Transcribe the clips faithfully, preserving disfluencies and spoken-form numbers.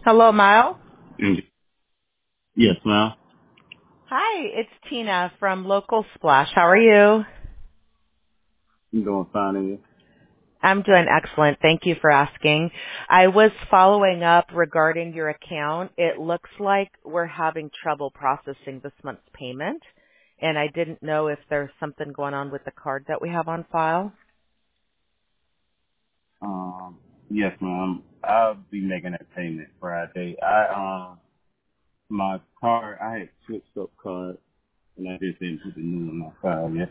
Hello, Miles. Mm. Yes, ma'am. Hi, it's Tina from Local Splash. How are you? I'm doing fine, and you? I'm doing excellent. Thank you for asking. I was following up regarding your account. It looks like we're having trouble processing this month's payment, and I didn't know if there's something going on with the card that we have on file. Um, yes, ma'am. I'll be making that payment Friday. I um, my card, I had switched up cards, and I just didn't put the new one on file yet.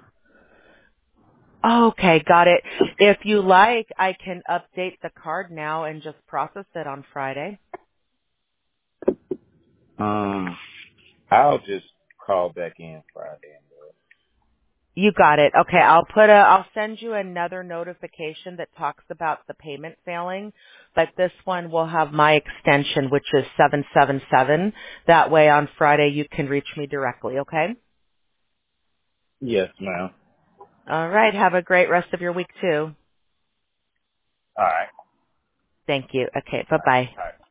Okay, got it. If you like, I can update the card now and just process it on Friday. Um, I'll just call back in Friday and do it. You got it. Okay, I'll put a, I'll send you another notification that talks about the payment failing, but this one will have my extension, which is seven seven seven. That way on Friday you can reach me directly, okay? Yes, ma'am. All right, have a great rest of your week too. All right. Thank you. Okay, All right. bye-bye. All right.